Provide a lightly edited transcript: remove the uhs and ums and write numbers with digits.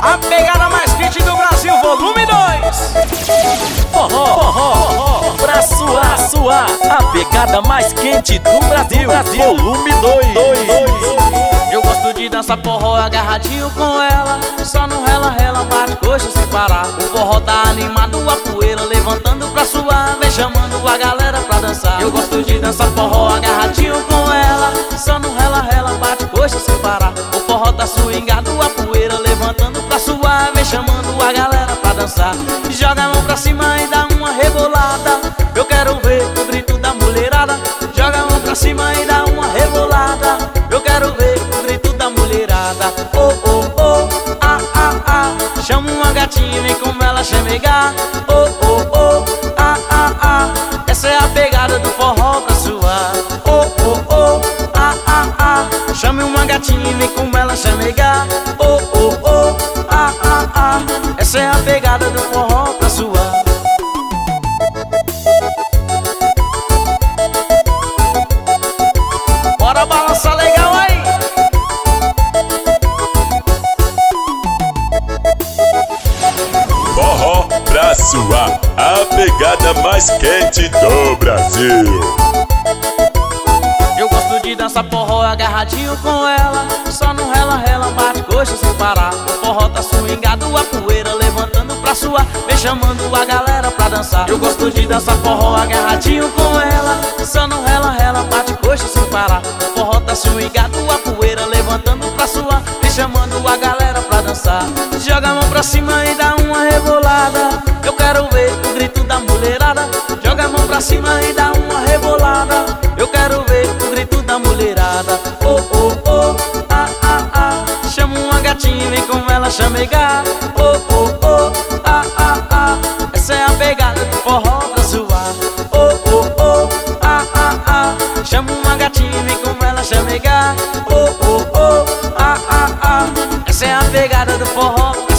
A pegada mais quente do Brasil, volume 2. Forró, pra suar, a pegada mais quente do Brasil, volume 2. Eu gosto de dançar forró agarradinho com ela, só no rela, bate coxa sem parar. O forró tá animado, a poeira levantando pra suar, vem chamando a galera pra dançar. Eu gosto de dançar forró agarradinho com ela, só no rela, bate coxa sem parar. O forró tá swingado, a poeira levantando pra suar, vem chamando a galera pra dançar. Joga a mão pra cima e dá uma rebolada, eu quero ver o grito da mulherada. Joga a mão pra cima e dá uma rebolada, eu quero ver o grito da mulherada. Oh, oh, oh, ah, ah, ah, chama uma gatinha e vem com ela chamegar. Oh, oh, oh, ah, ah, ah, essa é a pegada do forró pra suar. Oh, oh, oh, ah, ah, ah, chame uma gatinha e vem com ela chamegar. Oh, oh, oh, ah, ah, ah, essa é a pegada do forró pra suar. Bora balançar legal aí. Forró pra suar, a pegada mais quente do Brasil. Eu gosto de dançar forró agarradinho com ela, só no rela, bate coxa sem parar. O forró tá swingado, a poeira levantando pra suar, vem chamando a galera pra dançar. Eu gosto de dançar forró agarradinho com ela, só no rela, bate coxa sem parar. O forró tá swingado, a poeira levantando pra suar, vem chamando a galera pra dançar. Joga a mão pra cima e dá uma rebolada, eu quero ver o grito da mulherada. Joga a mão pra cima e dá uma rebolada, eu quero ver o grito da mulherada. Oh, oh, oh, ah, ah, ah, chama uma gatinha e vem com ela chamegar. Oh, oh, oh, ah, ah, ah, essa é a pegada do forró pra suar. Oh, oh, oh, ah, ah, ah, chama uma gatinha e vem com ela chamegar. Oh, oh, oh, ah, ah, ah, essa é a pegada do forró pra